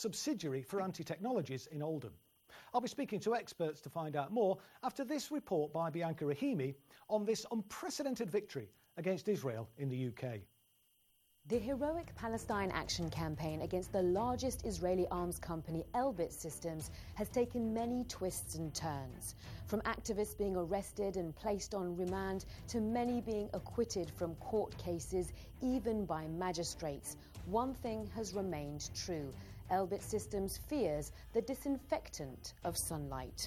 subsidiary Ferranti Technologies in Oldham. I'll be speaking to experts to find out more after this report by Bianca Rahimi on this unprecedented victory against Israel in the UK. The heroic Palestine Action campaign against the largest Israeli arms company, Elbit Systems, has taken many twists and turns. From activists being arrested and placed on remand to many being acquitted from court cases, even by magistrates, one thing has remained true. Elbit Systems fears the disinfectant of sunlight.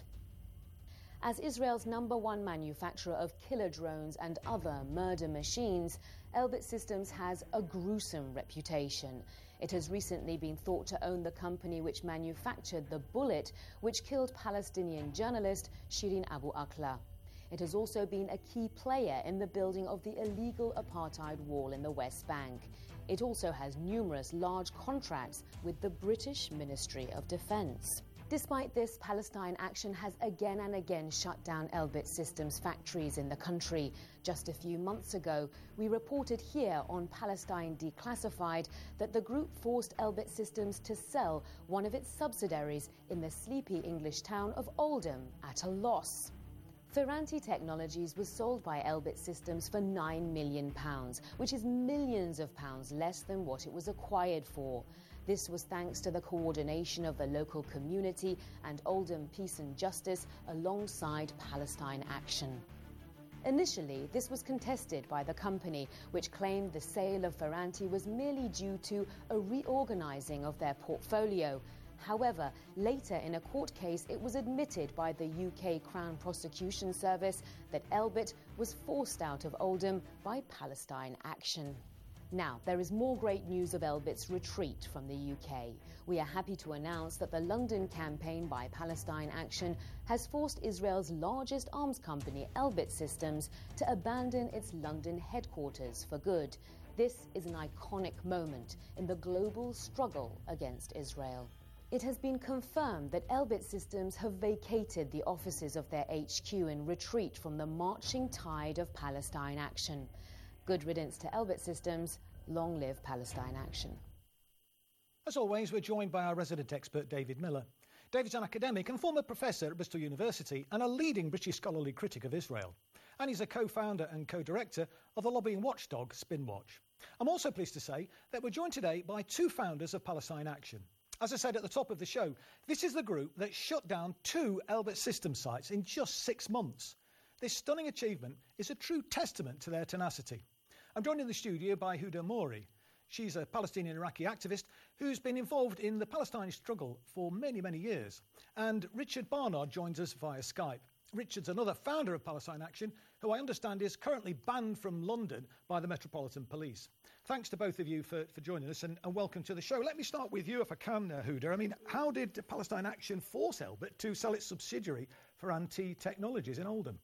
As Israel's #1 manufacturer of killer drones and other murder machines, Elbit Systems has a gruesome reputation. It has recently been thought to own the company which manufactured the bullet which killed Palestinian journalist Shirin Abu Akleh. It has also been a key player in the building of the illegal apartheid wall in the West Bank. It also has numerous large contracts with the British Ministry of Defence. Despite this, Palestine Action has again and again shut down Elbit Systems factories in the country. Just a few months ago, we reported here on Palestine Declassified that the group forced Elbit Systems to sell one of its subsidiaries in the sleepy English town of Oldham at a loss. Ferranti Technologies was sold by Elbit Systems for £9 million, which is millions of pounds less than what it was acquired for. This was thanks to the coordination of the local community and Oldham Peace and Justice alongside Palestine Action. Initially, this was contested by the company, which claimed the sale of Ferranti was merely due to a reorganising of their portfolio. However, later in a court case, it was admitted by the UK Crown Prosecution Service that Elbit was forced out of Oldham by Palestine Action. Now, there is more great news of Elbit's retreat from the UK. We are happy to announce that the London campaign by Palestine Action has forced Israel's largest arms company, Elbit Systems, to abandon its London headquarters for good. This is an iconic moment in the global struggle against Israel. It has been confirmed that Elbit Systems have vacated the offices of their HQ in retreat from the marching tide of Palestine Action. Good riddance to Elbit Systems. Long live Palestine Action. As always, we're joined by our resident expert, David Miller. David's an academic and former professor at Bristol University and a leading British scholarly critic of Israel. And he's a co-founder and co-director of the lobbying watchdog Spinwatch. I'm also pleased to say that we're joined today by two founders of Palestine Action. As I said at the top of the show, this is the group that shut down 2 Elbit Systems sites in just 6 months. This stunning achievement is a true testament to their tenacity. I'm joined in the studio by Huda Mori. She's a Palestinian Iraqi activist who's been involved in the Palestine struggle for many, many years. And Richard Barnard joins us via Skype. Richard's another founder of Palestine Action, who I understand is currently banned from London by the Metropolitan Police. Thanks to both of you for joining us and welcome to the show. Let me start with you, if I can, Huda. I mean, how did Palestine Action force Elbit to sell its subsidiary Ferranti Technologies in Oldham?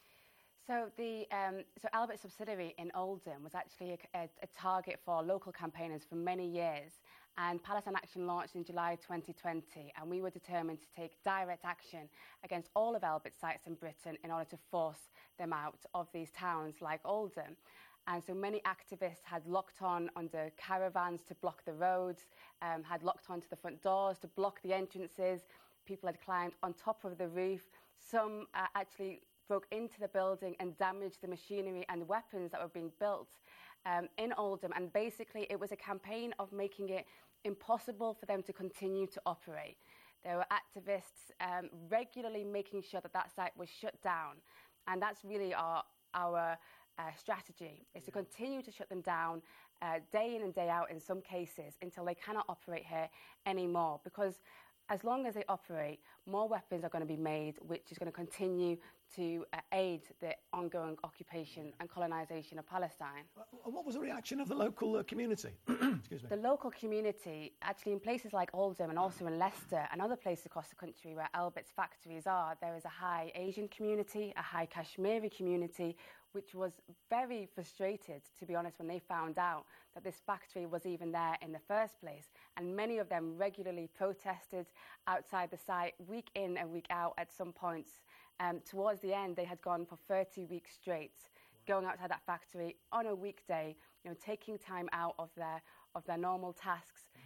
So the Elbit subsidiary in Oldham was actually a target for local campaigners for many years, and Palestine Action launched in July 2020, and we were determined to take direct action against all of Elbit's sites in Britain in order to force them out of these towns like Oldham. And so many activists had locked on under caravans to block the roads, had locked onto the front doors to block the entrances. People had climbed on top of the roof. Some actually broke into the building and damaged the machinery and weapons that were being built in Oldham. And basically, it was a campaign of making it impossible for them to continue to operate. There were activists regularly making sure that that site was shut down. And that's really our strategy, is to continue to shut them down day in and day out in some cases until they cannot operate here anymore. Because as long as they operate, more weapons are going to be made, which is going to continue to aid the ongoing occupation and colonisation of Palestine. What was the reaction of the local community? Excuse me. The local community, actually in places like Oldham and also in Leicester and other places across the country where Elbit's factories are, there is a high Asian community, a high Kashmiri community, which was very frustrated, to be honest, when they found out that this factory was even there in the first place. And many of them regularly protested outside the site week in and week out at some points. Towards the end, they had gone for 30 weeks straight, going outside that factory on a weekday, taking time out of their normal tasks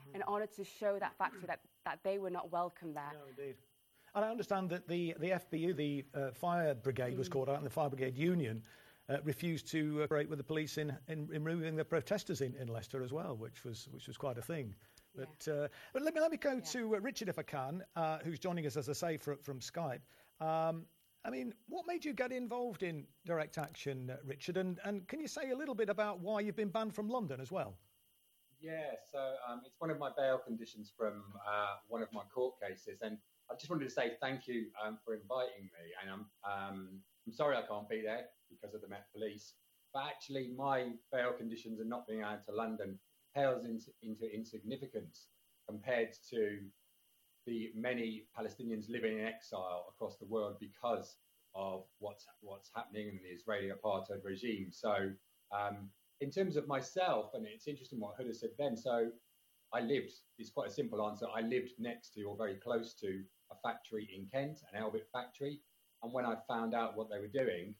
in order to show that factory that they were not welcome there. No, indeed. And I understand that the FBU, the fire brigade was called out, and the fire brigade union refused to cooperate with the police in removing the protesters in Leicester as well, which was quite a thing. But let me go to Richard, if I can, who's joining us, as I say, from Skype. I mean, what made you get involved in direct action, Richard? And can you say a little bit about why you've been banned from London as well? Yeah, so it's one of my bail conditions from one of my court cases, and I just wanted to say thank you for inviting me. And I'm sorry I can't be there because of the Met Police, but actually my bail conditions and not being out to London pales into insignificance compared to the many Palestinians living in exile across the world because of what's happening in the Israeli apartheid regime. So in terms of myself, and it's interesting what Huda said then, so I lived, it's quite a simple answer, I lived next to or very close to a factory in Kent, an Elbit factory, and when I found out what they were doing,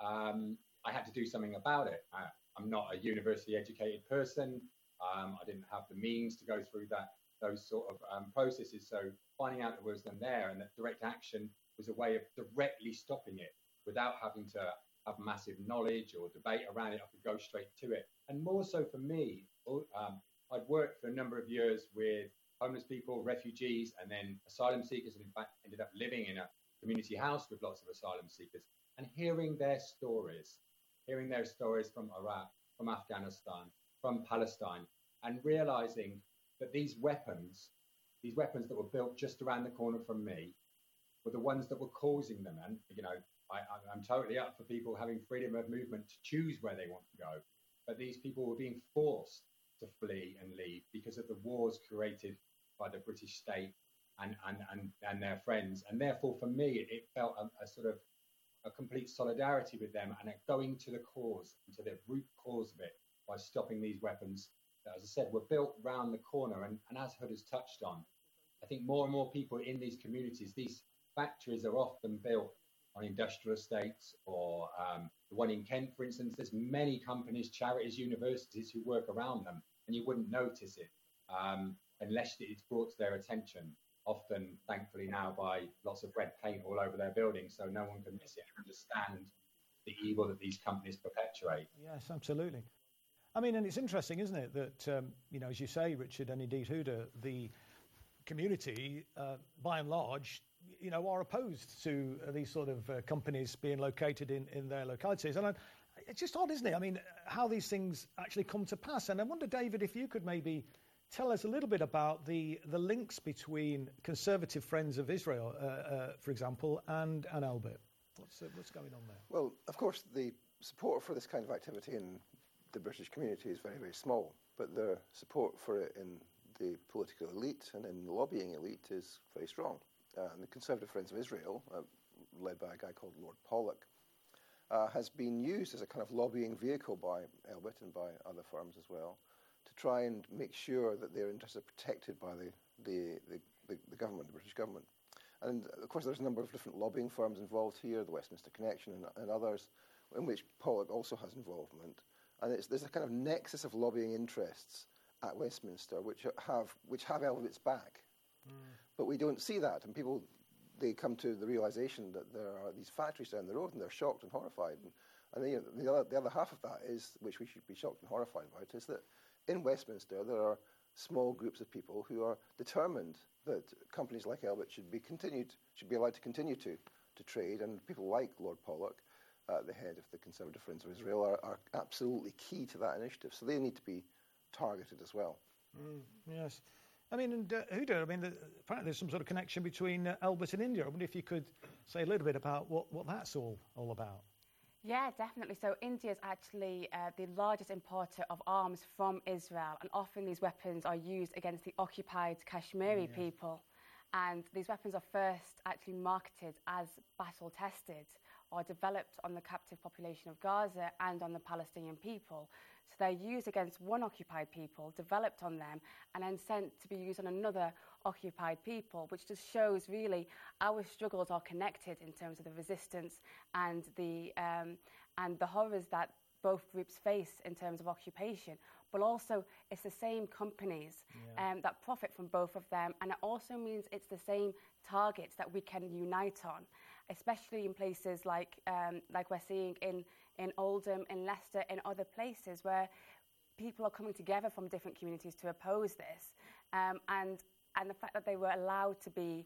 I had to do something about it. I'm not a university educated person, I didn't have the means to go through those sort of processes. So finding out there was them there, and that direct action was a way of directly stopping it without having to have massive knowledge or debate around it. I could go straight to it. And more so for me, I'd worked for a number of years with homeless people, refugees, and then asylum seekers, and in fact ended up living in a community house with lots of asylum seekers, and hearing their stories from Iraq, from Afghanistan, from Palestine, and realizing that these weapons that were built just around the corner from me were the ones that were causing them. And, you know, I'm totally up for people having freedom of movement to choose where they want to go. But these people were being forced to flee and leave because of the wars created by the British state and their friends. And therefore, for me, it felt a sort of a complete solidarity with them and going to the cause, and to the root cause of it, by stopping these weapons that, as I said, were built round the corner. And as Hood has touched on, I think more and more people in these communities, these factories are often built on industrial estates, or the one in Kent, for instance, there's many companies, charities, universities who work around them, and you wouldn't notice it unless it's brought to their attention, often, thankfully now, by lots of red paint all over their buildings, so no one can miss it and understand the evil that these companies perpetuate. Yes, absolutely. I mean, and it's interesting, isn't it, that, you know, as you say, Richard, and indeed Huda, the community, by and large, you know, are opposed to these sort of companies being located in their localities. And it's just odd, isn't it? I mean, how these things actually come to pass. And I wonder, David, if you could maybe tell us a little bit about the links between Conservative Friends of Israel, for example, and Elbit. What's going on there? Well, of course, the support for this kind of activity in the British community is very, very small, but the support for it in the political elite and in the lobbying elite is very strong. The Conservative Friends of Israel, led by a guy called Lord Pollock, has been used as a kind of lobbying vehicle by Elbit and by other firms as well, to try and make sure that their interests are protected by the government, the British government. And of course, there's a number of different lobbying firms involved here, the Westminster Connection and others, in which Pollock also has involvement. And there's a kind of nexus of lobbying interests at Westminster which have Elbit's back. But we don't see that, and people, they come to the realization that there are these factories down the road, and they're shocked and horrified. And the other half of that is, which we should be shocked and horrified about, is that in Westminster there are small groups of people who are determined that companies like Elbit should be allowed to continue to trade, and people like Lord Pollock, the head of the Conservative Friends of Israel, are absolutely key to that initiative. So they need to be targeted as well. Yes. I mean, and Huda, I mean, apparently there's some sort of connection between Elbit and India. I wonder if you could say a little bit about what that's all about. Yeah, definitely. So India is actually the largest importer of arms from Israel, and often these weapons are used against the occupied Kashmiri people. And these weapons are first actually marketed as battle-tested or developed on the captive population of Gaza and on the Palestinian people. So they're used against one occupied people, developed on them, and then sent to be used on another occupied people, which just shows really our struggles are connected in terms of the resistance and the horrors that both groups face in terms of occupation, but also it's the same companies that profit from both of them, and it also means it's the same targets that we can unite on, especially in places like we're seeing in Oldham, in Leicester, in other places where people are coming together from different communities to oppose this, and the fact that they were allowed to be,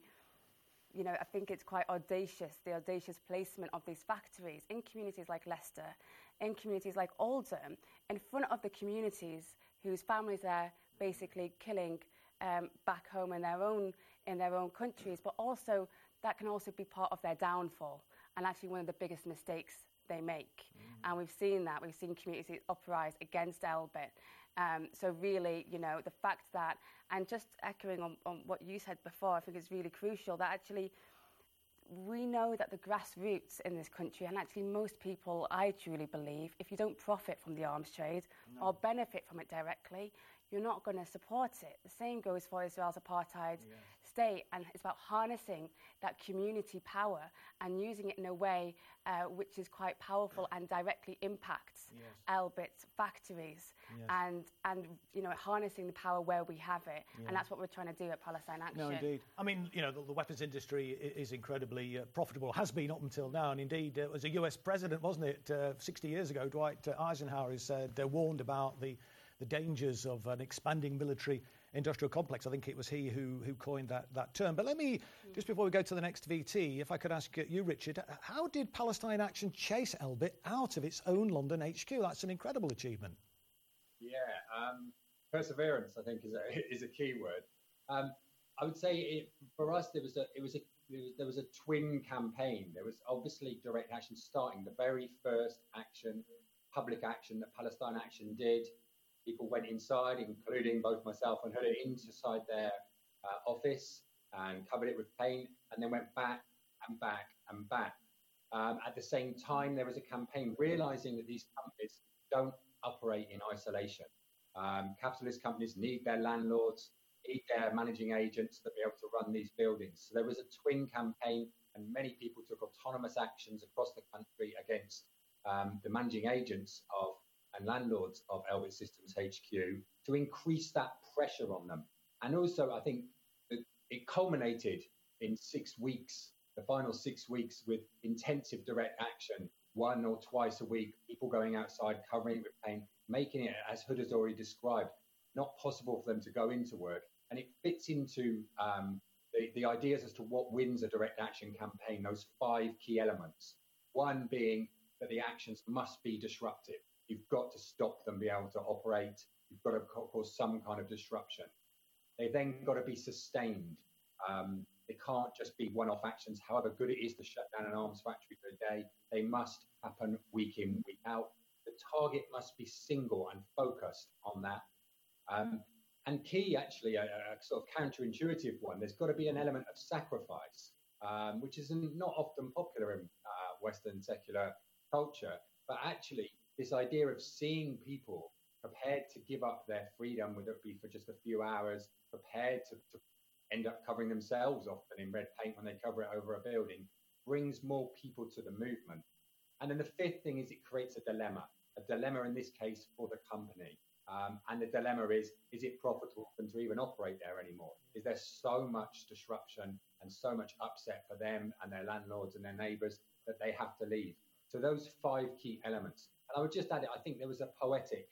I think it's quite audacious, the audacious placement of these factories in communities like Leicester, in communities like Oldham, in front of the communities whose families are basically killing back home in their own countries, but also that can also be part of their downfall and actually one of the biggest mistakes they make. And we've seen that. We've seen communities uprise against Elbit. So really, the fact that, and just echoing on what you said before, I think it's really crucial that actually we know that the grassroots in this country, and actually most people, I truly believe, if you don't profit from the arms trade or benefit from it directly, you're not going to support it. The same goes for Israel's apartheid state, and it's about harnessing that community power and using it in a way which is quite powerful and directly impacts Elbit's factories and harnessing the power where we have it. And that's what we're trying to do at Palestine Action. No, indeed. I mean, the weapons industry is incredibly profitable, has been up until now, and indeed it was a US president, wasn't it, 60 years ago, Dwight Eisenhower, who said, warned about the dangers of an expanding military-industrial complex. I think it was he who coined that term. But let me, just before we go to the next VT, if I could ask you, Richard, how did Palestine Action chase Elbit out of its own London HQ? That's an incredible achievement. Yeah, perseverance, I think, is a key word. I would say for us, there was a twin campaign. There was obviously direct action starting, the very first action, public action that Palestine Action did. People went inside, including both myself and Huda, inside their office and covered it with paint, and then went back and back and back. At the same time, there was a campaign realizing that these companies don't operate in isolation. Capitalist companies need their landlords, need their managing agents to be able to run these buildings. So there was a twin campaign, and many people took autonomous actions across the country against the managing agents and landlords of Elbit Systems HQ to increase that pressure on them. And also, I think it culminated in 6 weeks, the final 6 weeks, with intensive direct action, 1 or twice a week, people going outside, covering it with paint, making it, as Huda's already described, not possible for them to go into work. And it fits into the ideas as to what wins a direct action campaign, those 5 key elements. One being that the actions must be disruptive. You've got to stop them being able to operate. You've got to cause some kind of disruption. They've then got to be sustained. They can't just be one-off actions. However good it is to shut down an arms factory for a day, they must happen week in, week out. The target must be single and focused on that. And key, actually, a sort of counterintuitive one, there's got to be an element of sacrifice, which is not often popular in Western secular culture. But actually, this idea of seeing people prepared to give up their freedom, whether it be for just a few hours, prepared to end up covering themselves often in red paint when they cover it over a building, brings more people to the movement. And then the fifth thing is it creates a dilemma in this case for the company. And the dilemma is it profitable for them to even operate there anymore? Is there so much disruption and so much upset for them and their landlords and their neighbours that they have to leave? So those 5 key elements. And I would just add it, I think there was a poetic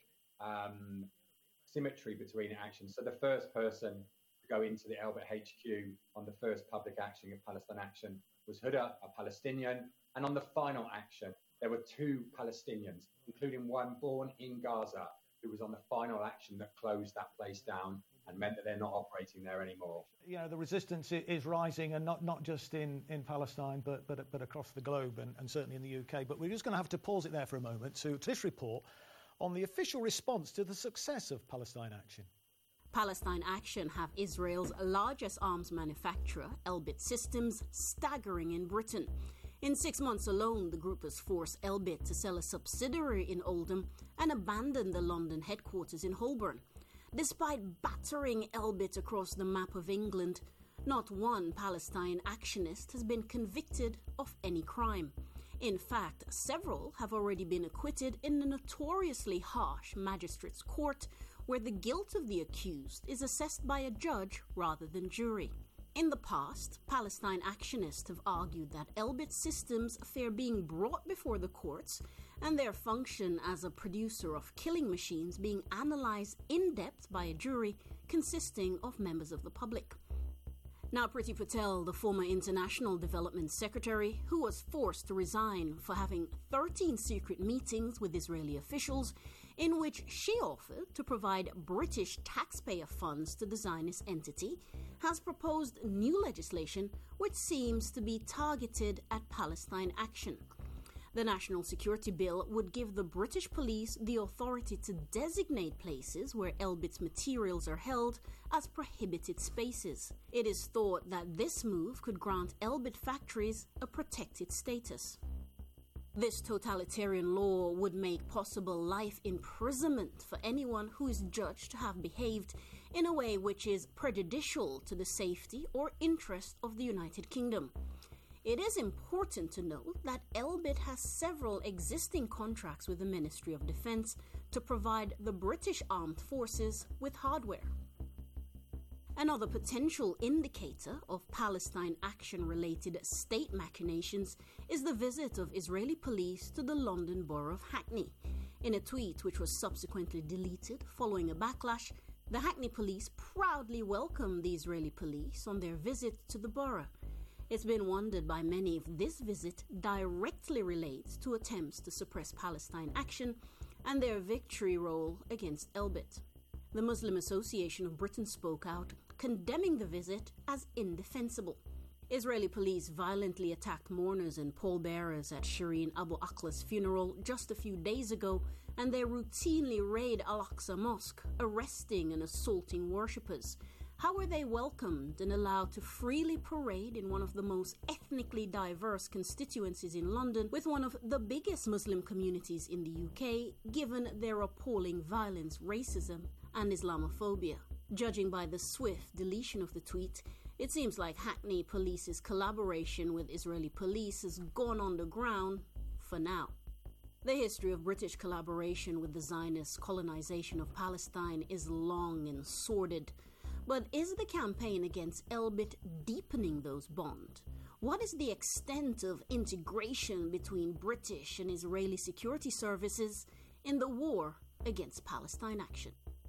symmetry between actions. So the first person to go into the Elbit HQ on the first public action of Palestine Action was Huda, a Palestinian. And on the final action, there were 2 Palestinians, including one born in Gaza, who was on the final action that closed that place down and meant that they're not operating there anymore. The resistance is rising, and not just in Palestine, but across the globe, and certainly in the UK. But we're just going to have to pause it there for a moment to this report on the official response to the success of Palestine Action. Palestine Action have Israel's largest arms manufacturer, Elbit Systems, staggering in Britain. In 6 months alone, the group has forced Elbit to sell a subsidiary in Oldham and abandon the London headquarters in Holborn. Despite battering Elbit across the map of England, not one Palestine actionist has been convicted of any crime. In fact, several have already been acquitted in the notoriously harsh magistrates' court, where the guilt of the accused is assessed by a judge rather than jury. In the past, Palestine actionists have argued that Elbit Systems fear being brought before the courts and their function as a producer of killing machines being analyzed in depth by a jury consisting of members of the public. Now, Priti Patel, the former International Development Secretary, who was forced to resign for having 13 secret meetings with Israeli officials in which she offered to provide British taxpayer funds to the Zionist entity, has proposed new legislation which seems to be targeted at Palestine action. The National Security Bill would give the British police the authority to designate places where Elbit's materials are held as prohibited spaces. It is thought that this move could grant Elbit factories a protected status. This totalitarian law would make possible life imprisonment for anyone who is judged to have behaved in a way which is prejudicial to the safety or interest of the United Kingdom. It is important to note that Elbit has several existing contracts with the Ministry of Defence to provide the British Armed Forces with hardware. Another potential indicator of Palestine action-related state machinations is the visit of Israeli police to the London borough of Hackney. In a tweet which was subsequently deleted following a backlash, the Hackney police proudly welcomed the Israeli police on their visit to the borough. It's been wondered by many if this visit directly relates to attempts to suppress Palestine action and their victory roll against Elbit. The Muslim Association of Britain spoke out, condemning the visit as indefensible. Israeli police violently attacked mourners and pallbearers at Shireen Abu Akla's funeral just a few days ago, and they routinely raid Al-Aqsa Mosque, arresting and assaulting worshippers. How were they welcomed and allowed to freely parade in one of the most ethnically diverse constituencies in London with one of the biggest Muslim communities in the UK, given their appalling violence, racism, and Islamophobia? Judging by the swift deletion of the tweet, it seems like Hackney Police's collaboration with Israeli police has gone underground for now. The history of British collaboration with the Zionist colonization of Palestine is long and sordid. But is the campaign against Elbit deepening those bonds? What is the extent of integration between British and Israeli security services in the war against Palestine action?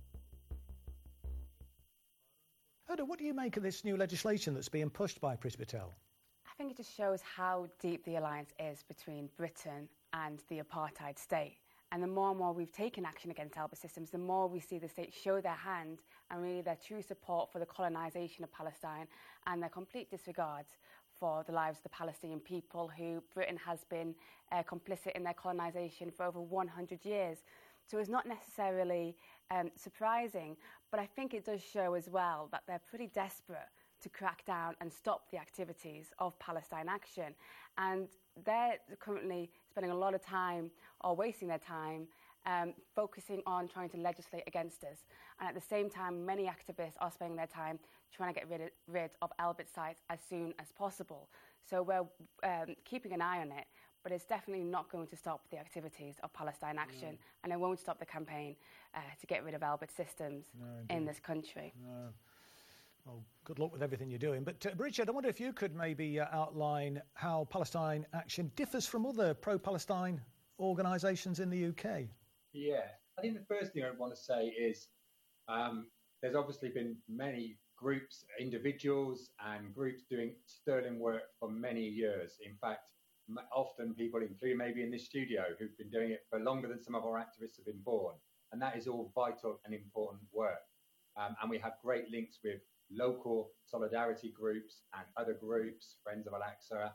Hoda, what do you make of this new legislation that's being pushed by Priti Patel? I think it just shows how deep the alliance is between Britain and the apartheid state. And the more and more we've taken action against Elbit Systems, the more we see the state show their hand and really their true support for the colonisation of Palestine and their complete disregard for the lives of the Palestinian people, who Britain has been complicit in their colonisation for over 100 years. So it's not necessarily surprising, but I think it does show as well that they're pretty desperate to crack down and stop the activities of Palestine action. And they're currently spending a lot of time, or wasting their time, focusing on trying to legislate against us. And at the same time, many activists are spending their time trying to get rid of Elbit sites as soon as possible. So we're keeping an eye on it, but it's definitely not going to stop the activities of Palestine action, and it won't stop the campaign to get rid of Elbit Systems in this country. No. Well, good luck with everything you're doing. But Richard, I wonder if you could maybe outline how Palestine Action differs from other pro-Palestine organisations in the UK. Yeah, I think the first thing I want to say is there's obviously been many groups, individuals and groups doing sterling work for many years. In fact, often people, including maybe in this studio, who've been doing it for longer than some of our activists have been born. And that is all vital and important work. And we have great links with local solidarity groups and other groups, Friends of Al-Aqsa,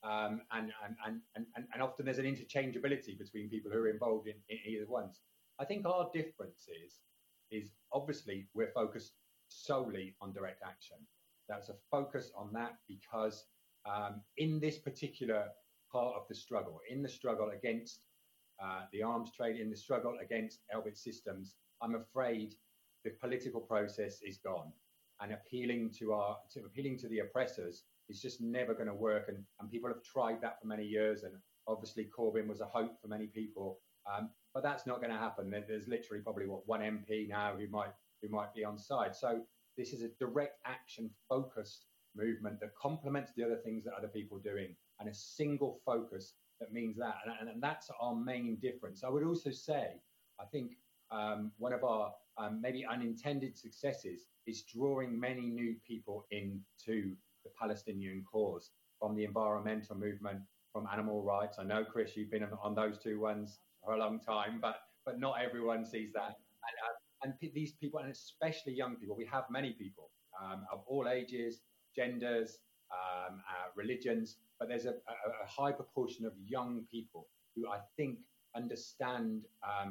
and often there's an interchangeability between people who are involved in either ones. I think our difference is obviously we're focused solely on direct action. That's a focus on that because in this particular part of the struggle, in the struggle against the arms trade, in the struggle against Elbit Systems, I'm afraid the political process is gone. And appealing to the oppressors is just never going to work. And people have tried that for many years. And Obviously, Corbyn was a hope for many people, but that's not going to happen. There's literally probably one MP now who might be on side. So this is a direct action focused movement that complements the other things that other people are doing, and a single focus that means that. And that's our main difference. I would also say, I think one of our maybe unintended successes is drawing many new people into the Palestinian cause, from the environmental movement, from animal rights. I know, Chris, you've been on those two ones for a long time, but not everyone sees that. And these people, and especially young people, we have many people of all ages, genders, religions, but there's a high proportion of young people who I think understand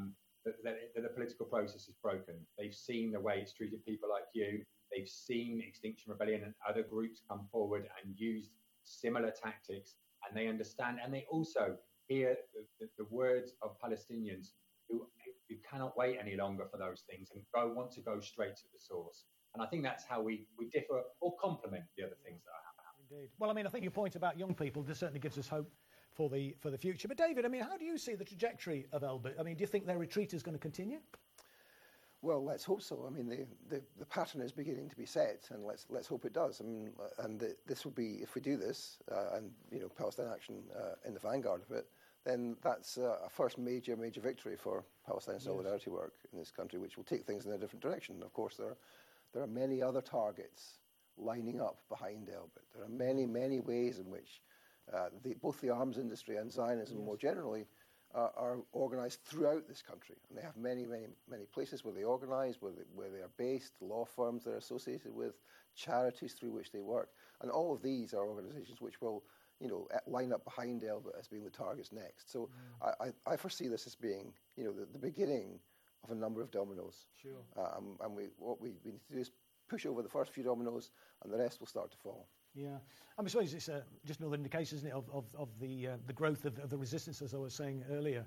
that the political process is broken. They've seen the way it's treated people like you. They've seen Extinction Rebellion and other groups come forward and used similar tactics, and they understand, and they also hear the words of Palestinians who cannot wait any longer for those things and want to go straight to the source. And I think that's how we differ or complement the other things that are happening. Indeed. Well, I mean, I think your point about young people certainly gives us hope for the future. But David, I mean, how do you see the trajectory of Elbit? I mean, do you think their retreat is going to continue? Well, let's hope so. I mean, the pattern is beginning to be set, and let's hope it does. I mean, and this will be, if we do this, and Palestine Action in the vanguard of it, then that's a first major victory for Palestine solidarity work in this country, which will take things in a different direction. Of course, there are many other targets lining up behind Elbit. There are many ways in which both the arms industry and Zionism more generally are organised throughout this country, and they have many places where they organise, where they are based, law firms they're associated with, charities through which they work, and all of these are organisations which will, line up behind Elbit as being the targets next. So I foresee this as being, the beginning of a number of dominoes. Sure. And what we need to do is push over the first few dominoes, and the rest will start to fall. Yeah, I suppose it's just another indication, isn't it, of the growth of the resistance, as I was saying earlier.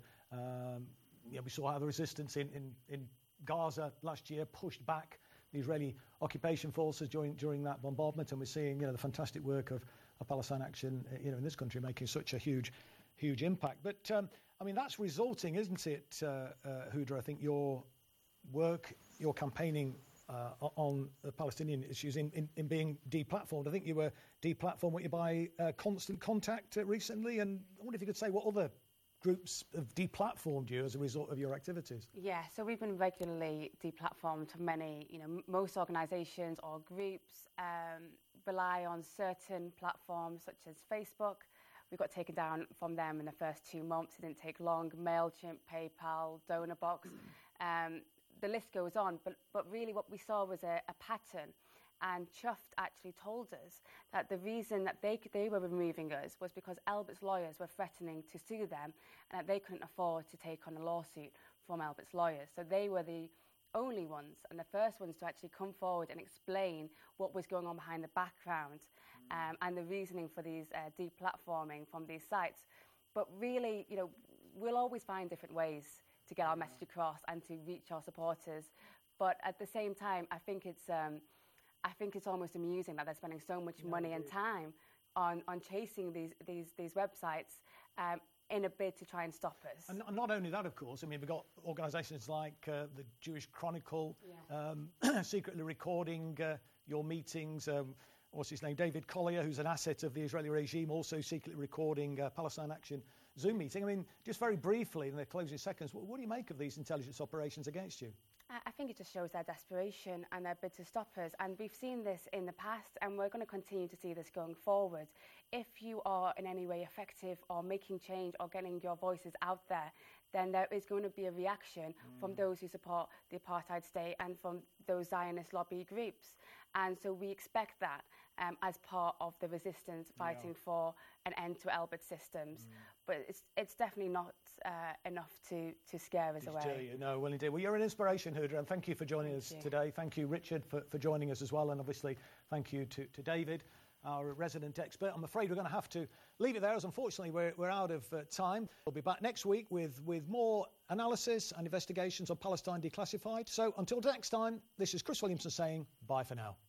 We saw how the resistance in Gaza last year pushed back the Israeli occupation forces during that bombardment, and we're seeing the fantastic work of Palestine Action in this country making such a huge impact. But I mean, that's resulting, isn't it, Huda? I think your work, your campaigning on the Palestinian issues in being deplatformed. I think you were deplatformed by Constant Contact recently, and I wonder if you could say what other groups have deplatformed you as a result of your activities. Yeah, so we've been regularly deplatformed. Many, most organisations or groups rely on certain platforms such as Facebook. We got taken down from them in the first 2 months. It didn't take long. MailChimp, PayPal, DonorBox. The list goes on, but really what we saw was a pattern, and Chuft actually told us that the reason that they were removing us was because Elbit's lawyers were threatening to sue them, and that they couldn't afford to take on a lawsuit from Elbit's lawyers. So they were the only ones and the first ones to actually come forward and explain what was going on behind the background and the reasoning for these deplatforming from these sites. But really, we'll always find different ways to get our message across and to reach our supporters, but at the same time, I think it's almost amusing that they're spending so much money and time on chasing these websites in a bid to try and stop us. And not only that, of course. I mean, we've got organisations like the Jewish Chronicle, secretly recording your meetings. What's his name? David Collier, who's an asset of the Israeli regime, also secretly recording Palestine Action Zoom meeting. I mean, just very briefly in the closing seconds, what do you make of these intelligence operations against you? I think it just shows their desperation and their bid to stop us. And we've seen this in the past, and we're going to continue to see this going forward. If you are in any way effective or making change or getting your voices out there, then there is going to be a reaction from those who support the apartheid state and from those Zionist lobby groups. And so we expect that as part of the resistance fighting for an end to Elbit systems. But it's definitely not enough to scare us away. No, well, indeed. Well, you're an inspiration, Huda, and thank you for joining us today. Thank you, Richard, for joining us as well, and obviously thank you to David, our resident expert. I'm afraid we're going to have to leave it there, as unfortunately we're out of time. We'll be back next week with more analysis and investigations on Palestine Declassified. So until next time, this is Chris Williamson saying bye for now.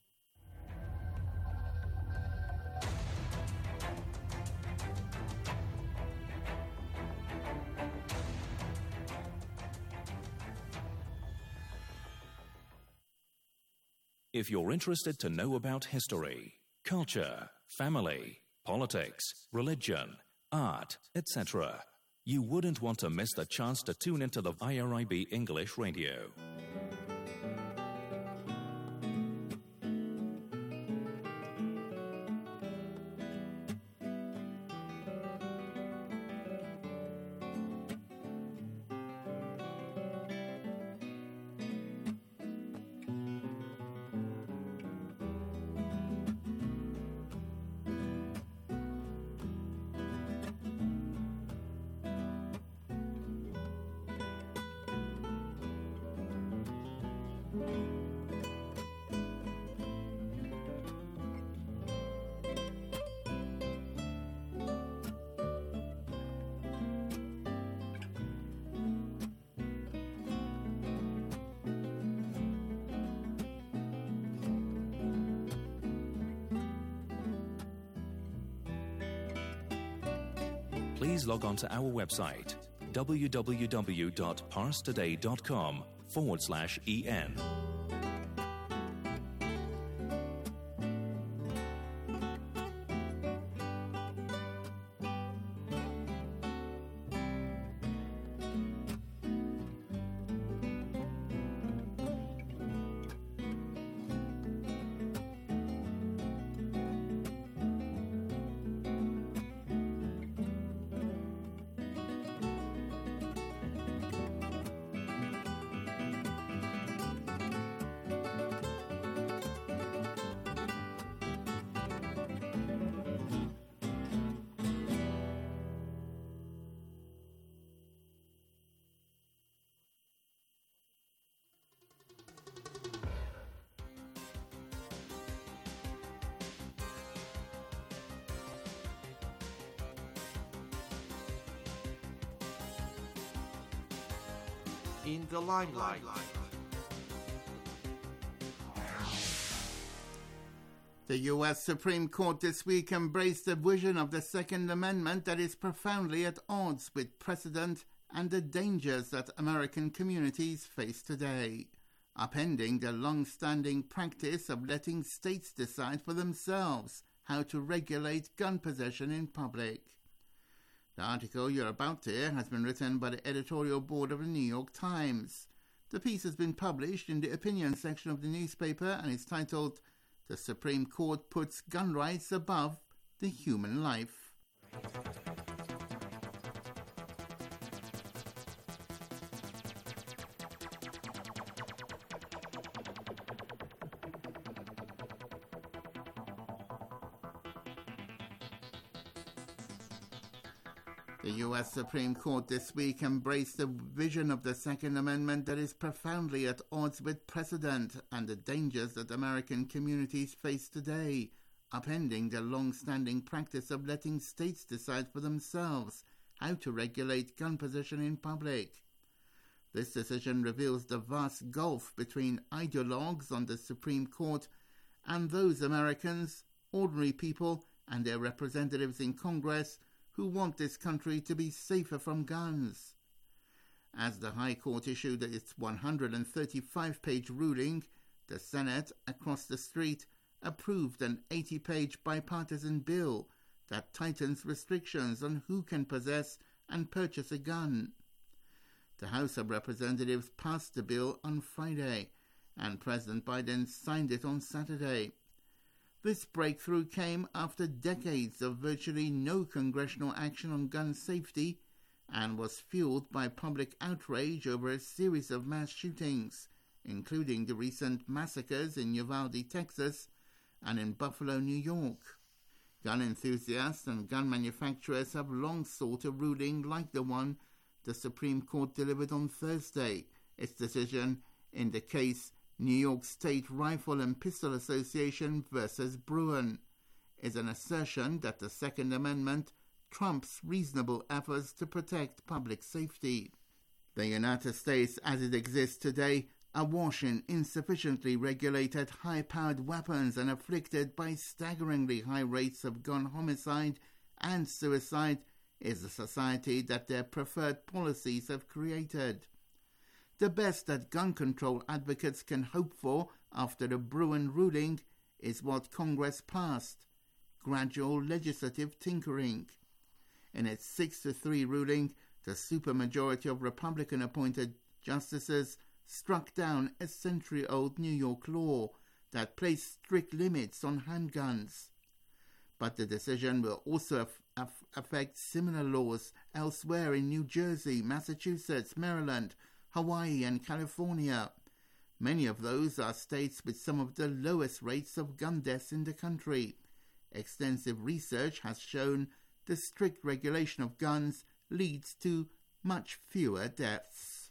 If you're interested to know about history, culture, family, politics, religion, art, etc., you wouldn't want to miss the chance to tune into the IRIB English Radio. Please log on to our website, www.parstoday.com/en. In the limelight. The U.S. Supreme Court this week embraced the vision of the Second Amendment that is profoundly at odds with precedent and the dangers that American communities face today, upending the long-standing practice of letting states decide for themselves how to regulate gun possession in public. The article you're about to hear has been written by the editorial board of the New York Times. The piece has been published in the opinion section of the newspaper and is titled, "The Supreme Court Puts Gun Rights Above the Human Life." The U.S. Supreme Court this week embraced the vision of the Second Amendment that is profoundly at odds with precedent and the dangers that American communities face today, upending the long-standing practice of letting states decide for themselves how to regulate gun possession in public. This decision reveals the vast gulf between ideologues on the Supreme Court and those Americans, ordinary people, and their representatives in Congress who want this country to be safer from guns. As the High Court issued its 135-page ruling, the Senate, across the street, approved an 80-page bipartisan bill that tightens restrictions on who can possess and purchase a gun. The House of Representatives passed the bill on Friday, and President Biden signed it on Saturday. This breakthrough came after decades of virtually no congressional action on gun safety and was fueled by public outrage over a series of mass shootings, including the recent massacres in Uvalde, Texas, and in Buffalo, New York. Gun enthusiasts and gun manufacturers have long sought a ruling like the one the Supreme Court delivered on Thursday. Its decision in the case New York State Rifle and Pistol Association versus Bruin is an assertion that the Second Amendment trumps reasonable efforts to protect public safety. The United States, as it exists today, awash in insufficiently regulated high-powered weapons and afflicted by staggeringly high rates of gun homicide and suicide, is a society that their preferred policies have created. The best that gun control advocates can hope for after the Bruen ruling is what Congress passed: gradual legislative tinkering. In its 6-3 ruling, the supermajority of Republican-appointed justices struck down a century-old New York law that placed strict limits on handguns. But the decision will also affect similar laws elsewhere in New Jersey, Massachusetts, Maryland, Hawaii and California. Many of those are states with some of the lowest rates of gun deaths in the country. Extensive research has shown the strict regulation of guns leads to much fewer deaths.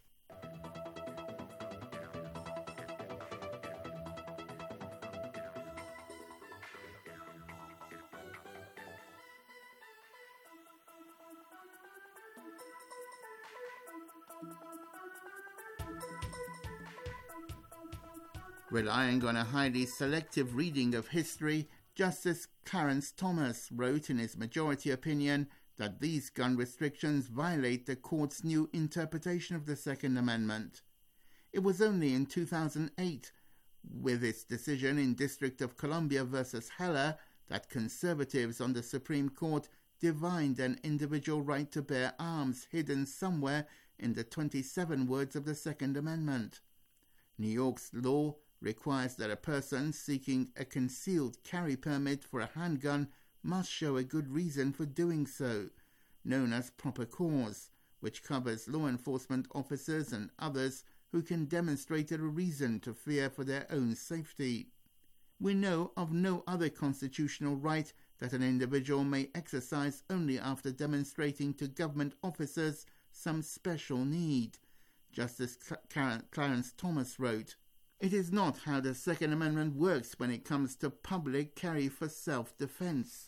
Relying on a highly selective reading of history, Justice Clarence Thomas wrote in his majority opinion that these gun restrictions violate the court's new interpretation of the Second Amendment. It was only in 2008, with its decision in District of Columbia versus Heller, that conservatives on the Supreme Court divined an individual right to bear arms hidden somewhere in the 27 words of the Second Amendment. New York's law requires that a person seeking a concealed carry permit for a handgun must show a good reason for doing so, known as proper cause, which covers law enforcement officers and others who can demonstrate a reason to fear for their own safety. We know of no other constitutional right that an individual may exercise only after demonstrating to government officers some special need, Justice Clarence Thomas wrote. It is not how the Second Amendment works when it comes to public carry for self-defense.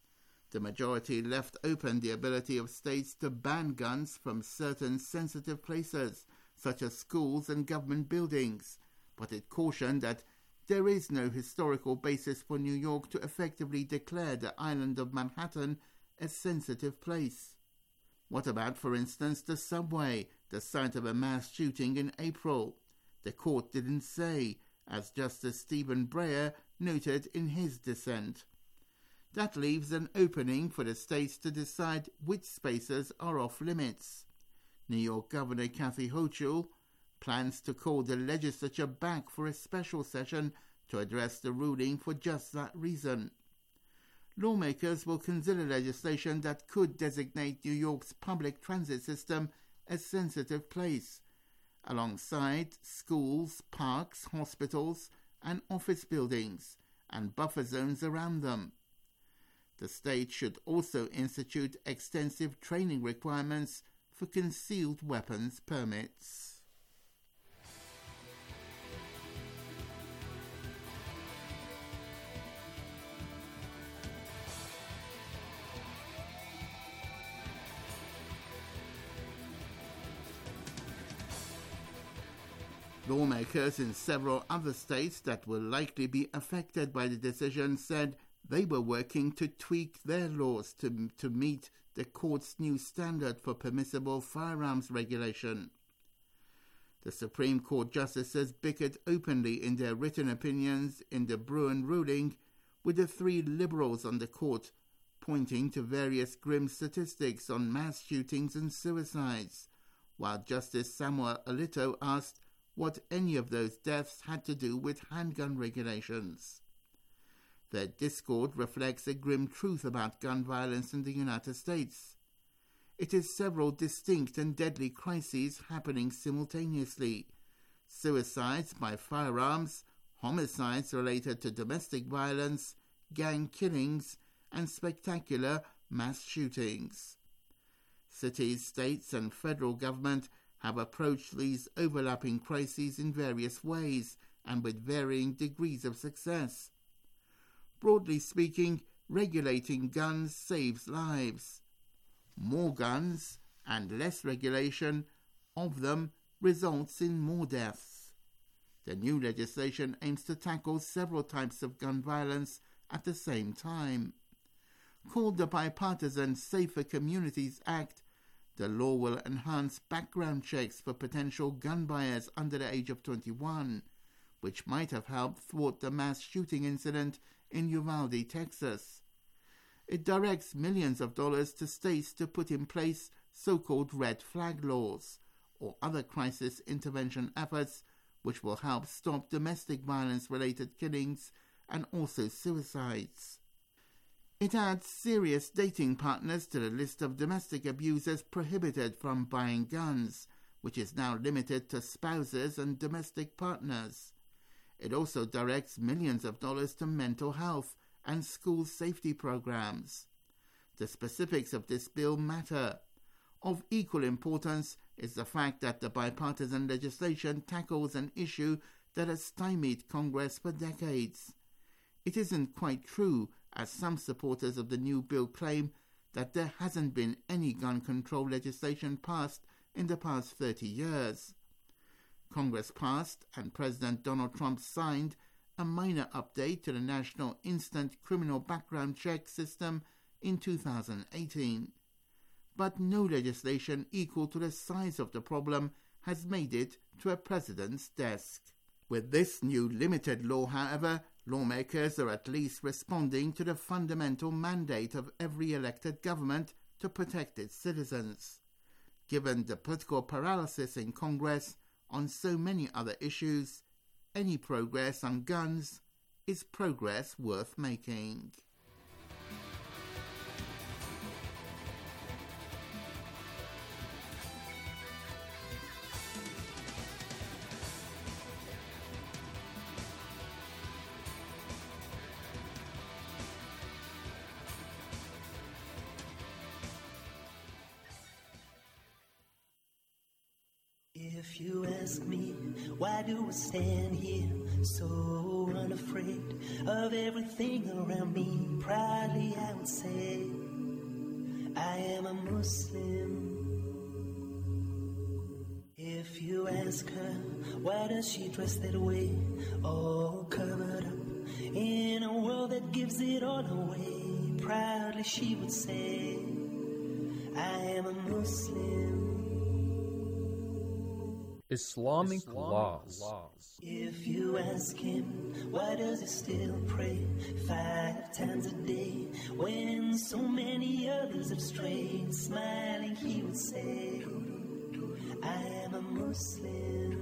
The majority left open the ability of states to ban guns from certain sensitive places, such as schools and government buildings, but it cautioned that there is no historical basis for New York to effectively declare the island of Manhattan a sensitive place. What about, for instance, the subway, the site of a mass shooting in April? The court didn't say, as Justice Stephen Breyer noted in his dissent. That leaves an opening for the states to decide which spaces are off limits. New York Governor Kathy Hochul plans to call the legislature back for a special session to address the ruling for just that reason. Lawmakers will consider legislation that could designate New York's public transit system a sensitive place, alongside schools, parks, hospitals, and office buildings, and buffer zones around them. The state should also institute extensive training requirements for concealed weapons permits. Lawmakers in several other states that will likely be affected by the decision said they were working to tweak their laws to meet the court's new standard for permissible firearms regulation. The Supreme Court justices bickered openly in their written opinions in the Bruen ruling, with the three liberals on the court pointing to various grim statistics on mass shootings and suicides, while Justice Samuel Alito asked what any of those deaths had to do with handgun regulations. Their discord reflects a grim truth about gun violence in the United States. It is several distinct and deadly crises happening simultaneously: suicides by firearms, homicides related to domestic violence, gang killings, and spectacular mass shootings. Cities, states, and federal government have approached these overlapping crises in various ways and with varying degrees of success. Broadly speaking, regulating guns saves lives. More guns and less regulation of them results in more deaths. The new legislation aims to tackle several types of gun violence at the same time. Called the Bipartisan Safer Communities Act, the law will enhance background checks for potential gun buyers under the age of 21, which might have helped thwart the mass shooting incident in Uvalde, Texas. It directs millions of dollars to states to put in place so-called red flag laws or other crisis intervention efforts which will help stop domestic violence-related killings and also suicides. It adds serious dating partners to the list of domestic abusers prohibited from buying guns, which is now limited to spouses and domestic partners. It also directs millions of dollars to mental health and school safety programs. The specifics of this bill matter. Of equal importance is the fact that the bipartisan legislation tackles an issue that has stymied Congress for decades. It isn't quite true, as some supporters of the new bill claim, that there hasn't been any gun control legislation passed in the past 30 years. Congress passed, and President Donald Trump signed, a minor update to the National Instant Criminal Background Check system in 2018. But no legislation equal to the size of the problem has made it to a president's desk. With this new limited law, however, lawmakers are at least responding to the fundamental mandate of every elected government to protect its citizens. Given the political paralysis in Congress on so many other issues, any progress on guns is progress worth making. If you ask me, why do I stand here so unafraid of everything around me? Proudly I would say, I am a Muslim. If you ask her, why does she dress that way, all covered up in a world that gives it all away? Proudly she would say, I am a Muslim. Islamic laws. If you ask him, why does he still pray 5 times a day when so many others have strayed? Smiling he would say, I am a Muslim.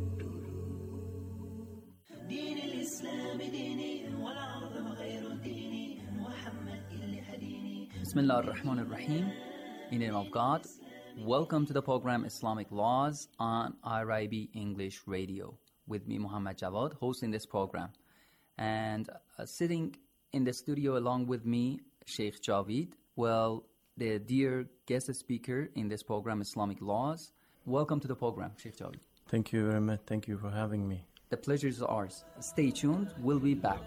Bismillah ar-Rahman ar-Rahim. In the name of God. Welcome to the program Islamic Laws on IRIB English Radio. With me, Muhammad Jawad, hosting this program. And sitting in the studio along with me, Sheikh Javid. Well, the dear guest speaker in this program, Islamic Laws. Welcome to the program, Sheikh Javid. Thank you very much. Thank you for having me. The pleasure is ours. Stay tuned. We'll be back.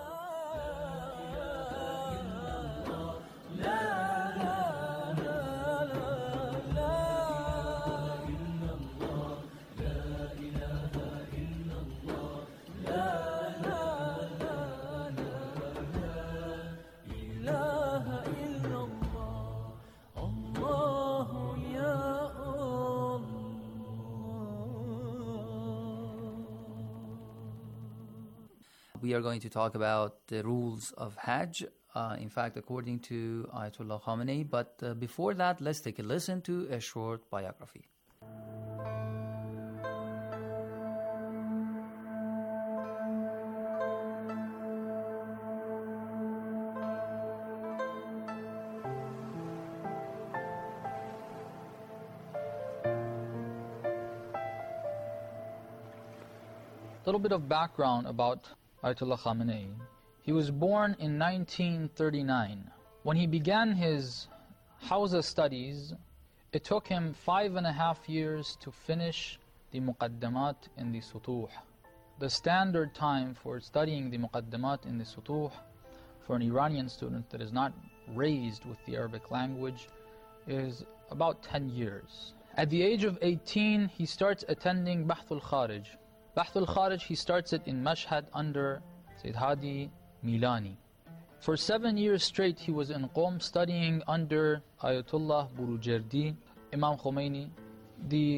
We are going to talk about the rules of Hajj, in fact, according to Ayatollah Khamenei. But before that, let's take a listen to a short biography. A little bit of background about Ayatollah Khamenei. He was born in 1939. When he began his Hawza studies, it took him 5.5 years to finish the Muqaddamat in the Sutuh. The standard time for studying the Muqaddamat in the Sutuh for an Iranian student that is not raised with the Arabic language is about 10 years. At the age of 18, he starts attending Bahth al-Kharij. Bahth al-Kharij, he starts it in Mashhad under Sayyid Hadi Milani. For 7 years straight, he was in Qom studying under Ayatollah Burujerdi, Imam Khomeini. The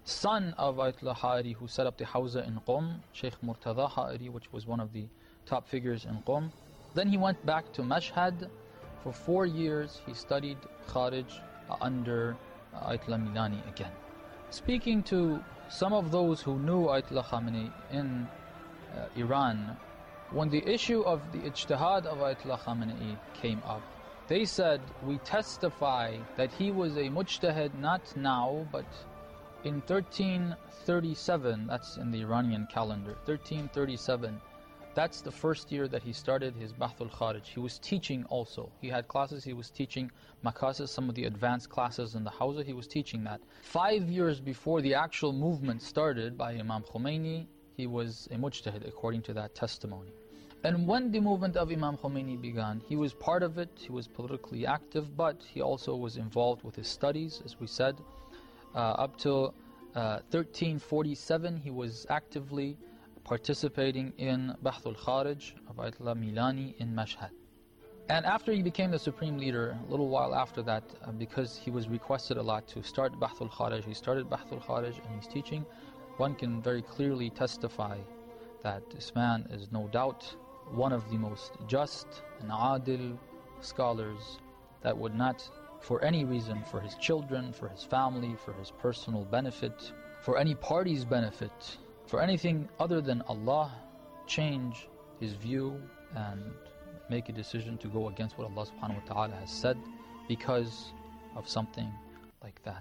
son of Ayatollah Ha'iri, who set up the Hawza in Qom, Sheikh Murtada Ha'iri, which was one of the top figures in Qom. Then he went back to Mashhad. For 4 years, he studied Kharij under Ayatollah Milani again. Speaking to some of those who knew Ayatollah Khamenei in Iran, when the issue of the ijtihad of Ayatollah Khamenei came up, they said, we testify that he was a mujtahid not now, but in 1337, that's in the Iranian calendar, 1337, that's the first year that he started his Bahthul Kharij. He was teaching also. He had classes, he was teaching Makasis, some of the advanced classes in the Hawza, he was teaching that. 5 years before the actual movement started by Imam Khomeini, he was a mujtahid according to that testimony. And when the movement of Imam Khomeini began, he was part of it, he was politically active, but he also was involved with his studies, as we said. Up till 1347, he was actively participating in Bahthul Kharij of Ayatollah Milani in Mashhad. And after he became the supreme leader, a little while after that, because he was requested a lot to start Bahthul Kharij, he started Bahthul Kharij and he's teaching. One can very clearly testify that this man is no doubt one of the most just and adil scholars that would not, for any reason, for his children, for his family, for his personal benefit, for any party's benefit, for anything other than Allah, change his view and make a decision to go against what Allah subhanahu wa ta'ala has said because of something like that.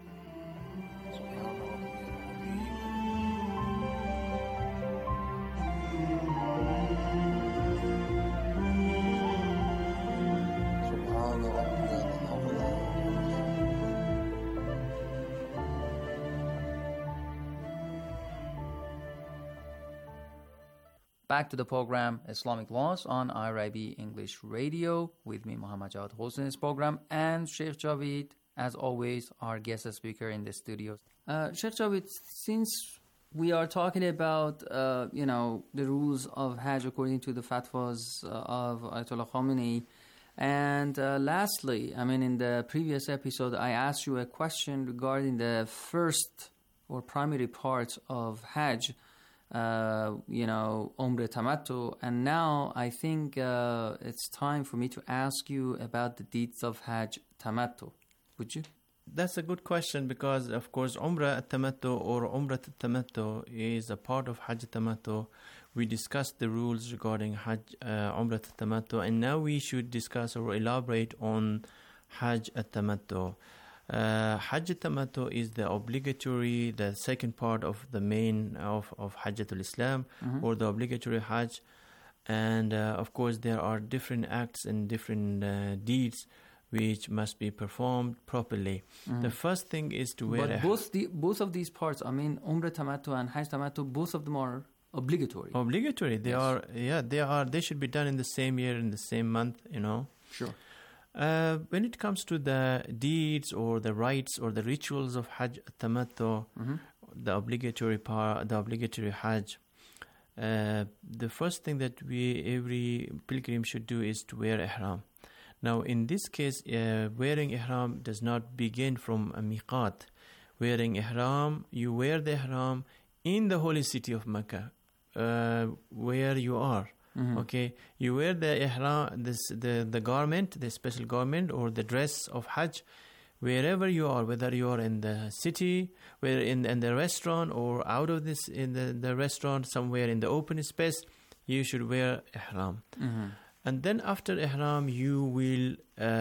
Back to the program Islamic Laws on IRIB English Radio with me, Muhammad Jawad, hosting this program, and Sheikh Javid, as always, our guest speaker in the studio. Sheikh Javid, since we are talking about the rules of Hajj according to the fatwas of Ayatollah Khamenei, and lastly, in the previous episode, I asked you a question regarding the first or primary part of Hajj, Umrah Tamattu, and now I think it's time for me to ask you about the deeds of Hajj Tamattu. Would you? That's a good question because, of course, Umrah Tamattu or Umrah Tamattu is a part of Hajj Tamattu. We discussed the rules regarding Hajj Umrah Tamattu, and now we should discuss or elaborate on Hajj Tamattu. Hajj Tamattu is the second part of the main of Hajjatul Islam, or the obligatory Hajj. And of course there are different acts and different deeds which must be performed properly. The first thing is to wear both of these parts, Umrah Tamattu and Hajj Tamattu, both of them are obligatory. Obligatory. They should be done in the same year, in the same month, Sure. When it comes to the deeds or the rites or the rituals of Hajj Tamattu, the obligatory Hajj, the first thing that every pilgrim should do is to wear ihram. Now, in this case, wearing ihram does not begin from a miqat. Wearing ihram, you wear the ihram in the holy city of Mecca, where you are. Okay, you wear the ihram, the garment, the special garment or the dress of Hajj, wherever you are, whether you are in the city, whether in the restaurant or out of this in the restaurant, somewhere in the open space, you should wear ihram. And then after ihram, you will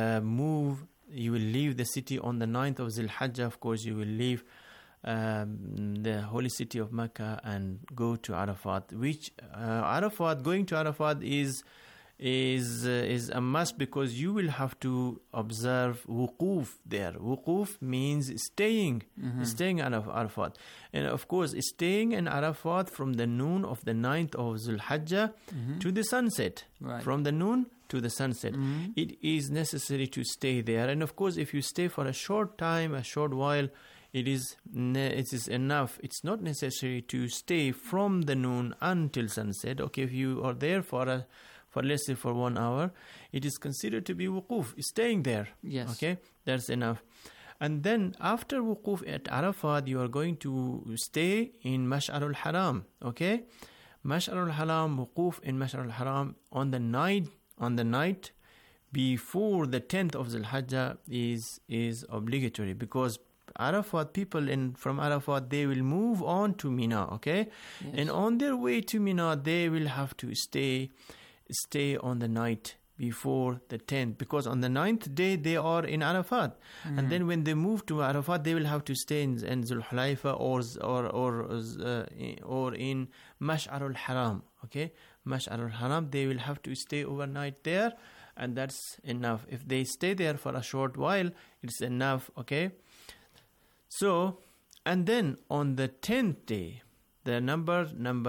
you will leave the city on the 9th of Zul Hajjah. Of course, you will leave the holy city of Mecca and go to Arafat, which going to Arafat is a must because you will have to observe wuquf there. Wuquf means staying at Arafat. And of course, staying in Arafat from the noon of the 9th of Zul Hajjah to the sunset. Right. From the noon to the sunset. It is necessary to stay there. And of course, if you stay for a short time, a short while, it is enough. It's not necessary to stay from the noon until sunset. Okay, if you are there for let's say for 1 hour, it is considered to be wuquf, staying there. Yes. Okay, that's enough. And then after wuquf at Arafat, you are going to stay in Mash'ar al-Haram, okay? Mash'ar al-Haram, wuquf in Mash'ar al-Haram on the night before the 10th of Zul-Hajjah is obligatory, because Arafat, people from Arafat, they will move on to Mina, okay? Yes. And on their way to Mina, they will have to stay on the night before the 10th, because on the 9th day they are in Arafat, and then when they move to Arafat, they will have to stay in Zul Hulayfa or in Mash'ar al-Haram, okay? Mash'ar al-Haram, they will have to stay overnight there, and that's enough. If they stay there for a short while, it's enough, okay? So, and then on the 10th day, the number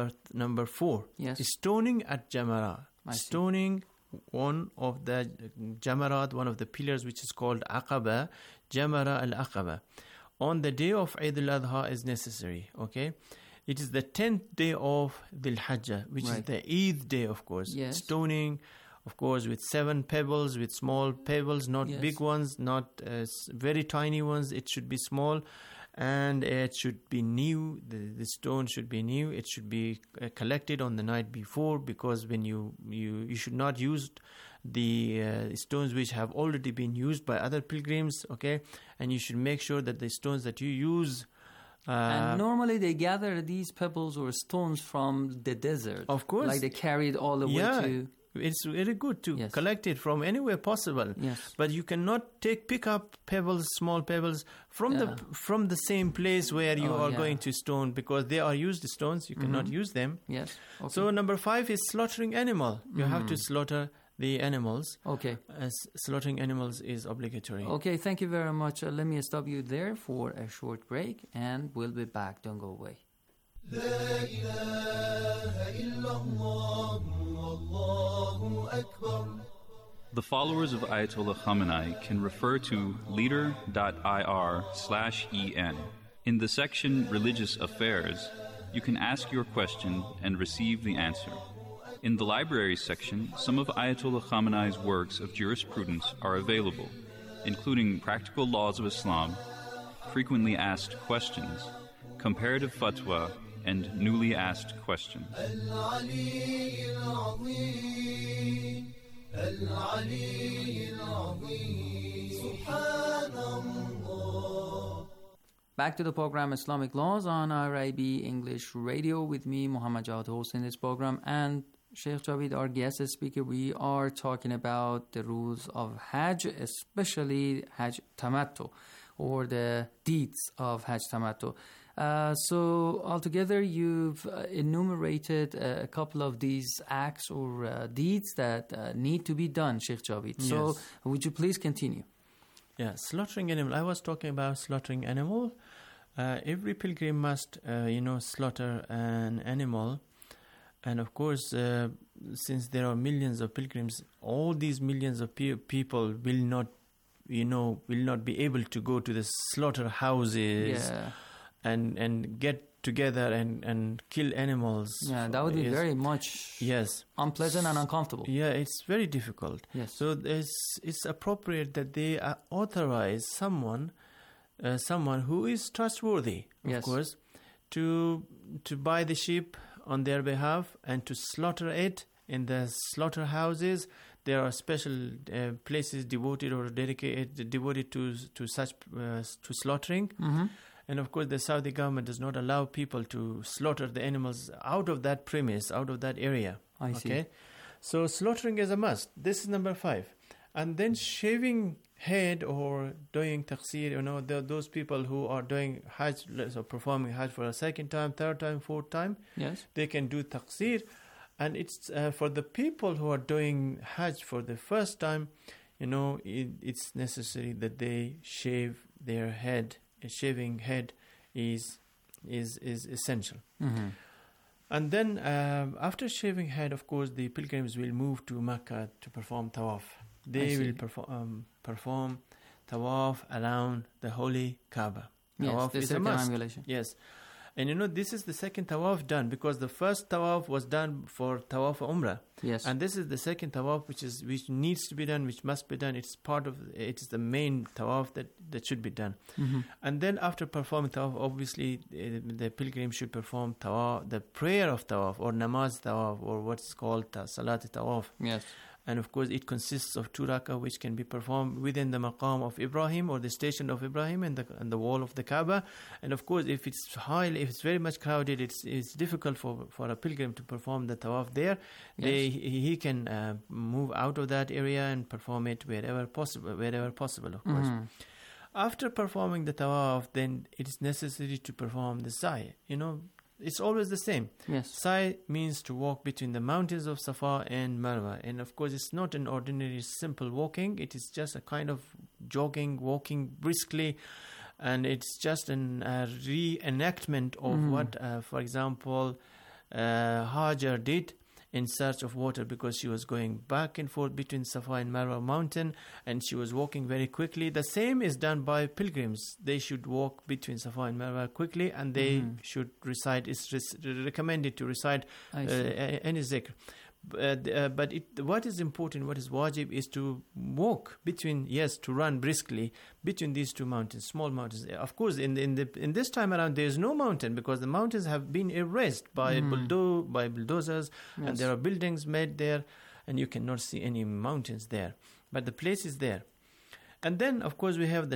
4, yes, is stoning at Jamarat. Stoning one of the Jamarat, one of the pillars, which is called Aqaba, Jamara al-Aqaba. On the day of Eid al-Adha is necessary, okay? It is the 10th day of Dhul Hajjah, which is the Eid day, of course. Yes. Stoning, of course, with 7 pebbles, with small pebbles, not big ones, not very tiny ones. It should be small, and it should be new. The stone should be new. It should be collected on the night before, because when you should not use the stones which have already been used by other pilgrims, okay? And you should make sure that the stones that you use. And normally they gather these pebbles or stones from the desert. Of course. Like they carry it all the way to... It's very good to collect it from anywhere possible. Yes. But you cannot pick up pebbles, small pebbles, from the same place where you are going to stone, because they are used stones. You cannot use them. Yes. Okay. So number 5 is slaughtering animal. You have to slaughter the animals. Okay. Slaughtering animals is obligatory. Okay, thank you very much. Let me stop you there for a short break, and we'll be back. Don't go away. لا إله إلا الله والله أكبر. The followers of Ayatollah Khamenei can refer to leader.ir/en. In the section Religious Affairs, you can ask your question and receive the answer. In the library section, some of Ayatollah Khamenei's works of jurisprudence are available, including Practical Laws of Islam, Frequently Asked Questions, Comparative Fatwa, and Newly Asked Questions. Back to the program Islamic Laws on IRIB English Radio with me, Muhammad Jawad, hosting this program, and Sheikh Javid, our guest speaker. We are talking about the rules of Hajj, especially Hajj Tamattu, or the deeds of Hajj Tamattu. So altogether, you've enumerated a couple of these acts or deeds that need to be done, Sheikh Javid. Yes. So would you please continue? Yeah, slaughtering animal. I was talking about slaughtering animal. Every pilgrim must, slaughter an animal. And of course, since there are millions of pilgrims, all these millions of people will not be able to go to the slaughterhouses and get together and kill animals. Yeah, that would be very much unpleasant and uncomfortable. Yeah, it's very difficult. Yes. So it's appropriate that they authorize someone who is trustworthy, of course, to buy the sheep on their behalf and to slaughter it in the slaughterhouses. There are special places devoted to such to slaughtering. Mm-hmm. And of course, the Saudi government does not allow people to slaughter the animals out of that premise, out of that area. I see. So slaughtering is a must. This is number 5. And then shaving head or doing taqsir, those people who are doing Hajj, so performing Hajj for a second time, third time, fourth time, they can do taqsir. And it's for the people who are doing Hajj for the first time, it's necessary that they shave their head. Shaving head is essential. Mm-hmm. And then after shaving head, of course, the pilgrims will move to Mecca to perform tawaf. They will perform tawaf around the holy Kaaba. Yes, Tawaf the is a must. circumambulation. Yes. And this is the second tawaf done, because the first tawaf was done for tawaf umrah. Yes. And this is the second tawaf which needs to be done, which must be done. It's the main tawaf that should be done. And then after performing tawaf, obviously the pilgrim should perform tawaf, the prayer of tawaf, or namaz tawaf, or what's called salat tawaf. Yes. And of course, it consists of 2 rakah, which can be performed within the maqam of Ibrahim, or the station of Ibrahim, and the wall of the Kaaba. And of course, if it's very much crowded, it's difficult for a pilgrim to perform the tawaf there. Yes. He can move out of that area and perform it wherever possible, of course. After performing the tawaf, then it is necessary to perform the sa'i. It's always the same. Yes. Sa'i means to walk between the mountains of Safa and Marwa. And of course, it's not an ordinary simple walking. It is just a kind of jogging, walking briskly. And it's just a reenactment of what, for example, Hajar did in search of water, because she was going back and forth between Safa and Marwa mountain, and she was walking very quickly. The same is done by pilgrims. They should walk between Safa and Marwa quickly, and they should recite. It's recommended to recite any zikr. But what is important, what is wajib, is to walk to run briskly between these 2 mountains, small mountains. Of course, in this time around, there is no mountain, because the mountains have been erased by bulldozers, yes. And there are buildings made there, and you cannot see any mountains there. But the place is there. And then, of course, we have the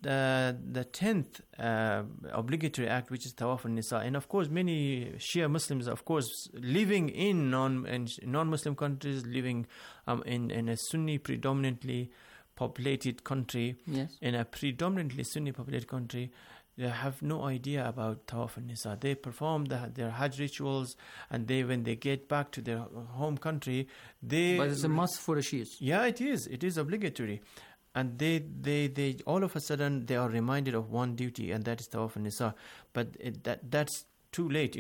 10th obligatory act, which is Tawaf al-Nisa. And of course, many Shia Muslims, of course, living in non-Muslim countries, living in a Sunni predominantly populated country, yes. In a predominantly Sunni populated country, they have no idea about Tawaf al-Nisa. They perform their Hajj rituals, and when they get back to their home country, But it's a must for the Shias. Yeah, it is. It is obligatory. And they all of a sudden they are reminded of one duty, and that is Tawaf al-Nisa. But that's too late,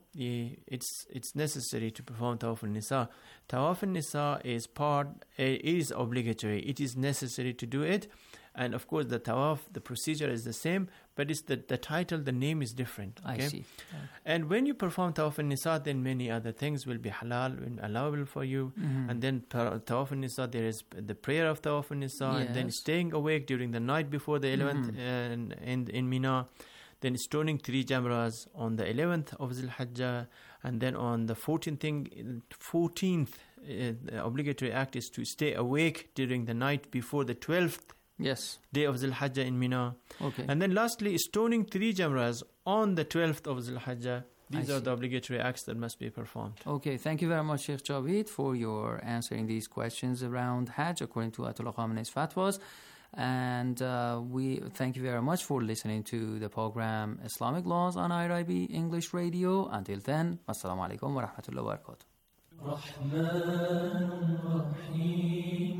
It's necessary to perform Tawaf al-Nisa. Tawaf al-Nisa is obligatory. It is necessary to do it. And of course, the tawaf, the procedure is the same, but it's the title, the name is different. Okay? I see. And when you perform Tawaf al-Nisa, then many other things will be halal and allowable for you. And then Tawaf al-Nisa, there is the prayer of Tawaf al-Nisa, yes. and then staying awake during the night before the 11th in Mina. Then stoning 3 jamras on the 11th of Zul Hajjah, and then on the 14th obligatory act is to stay awake during the night before the 12th day of Zul Hajjah in Mina. Okay. And then lastly, stoning 3 jamras on the 12th of Zul Hajjah. These are the obligatory acts that must be performed. Okay, thank you very much, Sheikh Javeed, for your answering these questions around Hajj according to Ayatollah Khamenei's fatwas. And we thank you very much for listening to the program Islamic Laws on IRIB English Radio. Until then, Assalamu alaikum wa rahmatullahi wa barakatuh. رحمن رحيم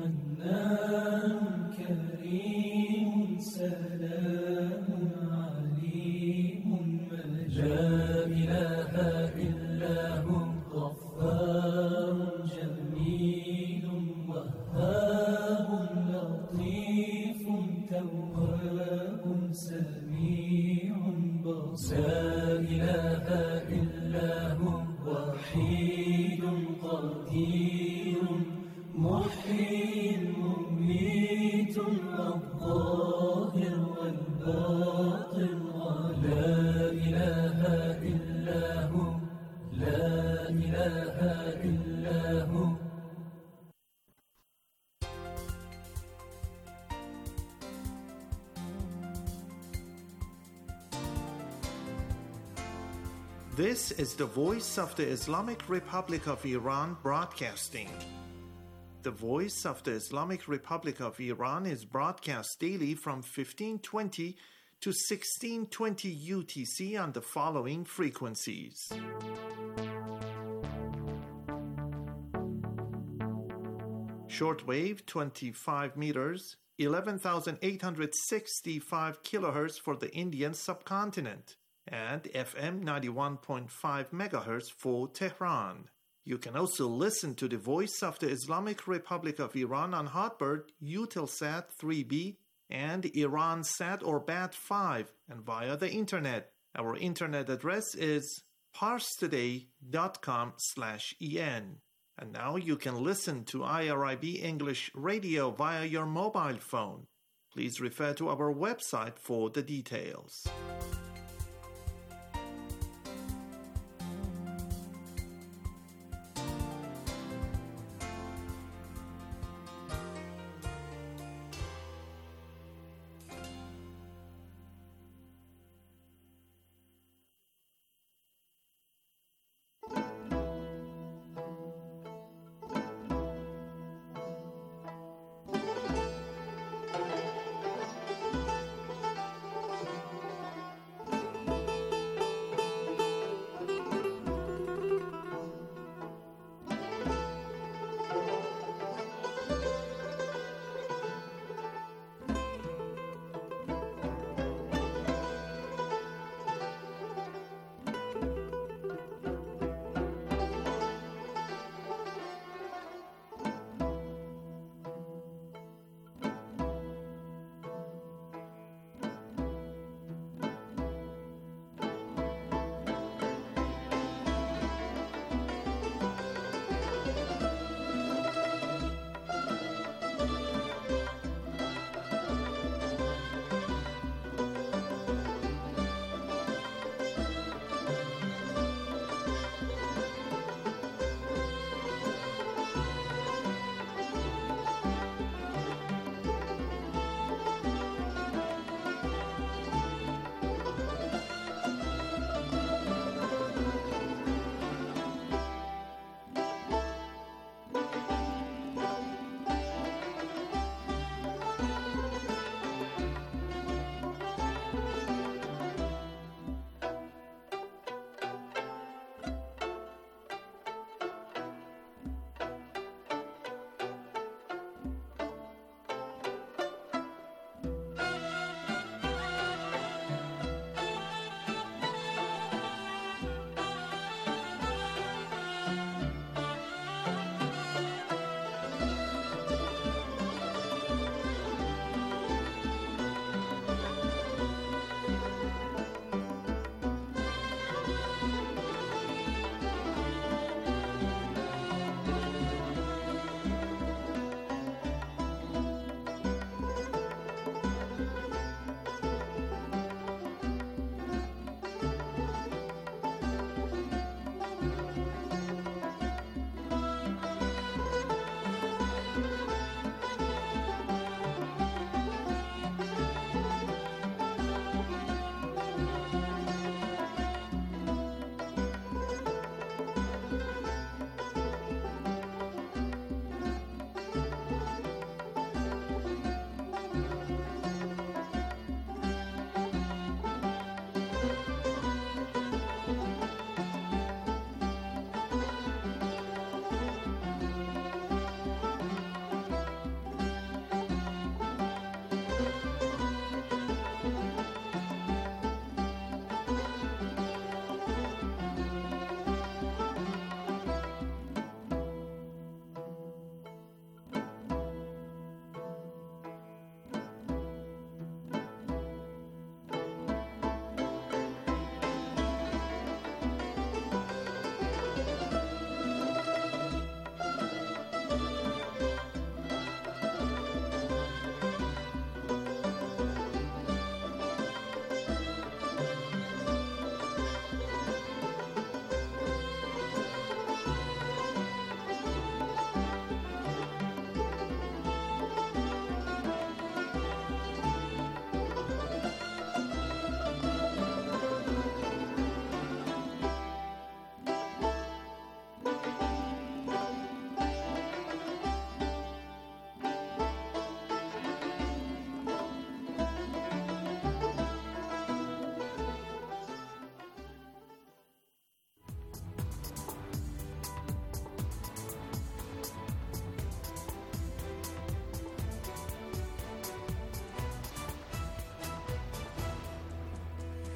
منان كريم سلام عليم لا إله إلا هو غفار جميل وهاب لطيف تواب سميع بصير لا إله إلا هو وحيد قدير محيي مميت الظاهر والباطن لا إله إلا هو لا إله إلا هو. This is the Voice of the Islamic Republic of Iran broadcasting. The Voice of the Islamic Republic of Iran is broadcast daily from 1520 to 1620 UTC on the following frequencies. Shortwave 25 meters, 11,865 kilohertz for the Indian subcontinent, and FM 91.5 megahertz for Tehran. You can also listen to the Voice of the Islamic Republic of Iran on Hotbird, Eutelsat 3B, and Iransat or Bat 5, and via the internet Our internet address is parstoday.com/en. And now you can listen to IRIB English Radio via your mobile phone. Please refer to our website for the details.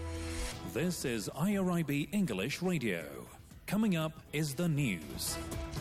This is IRIB English Radio. Coming up is the news.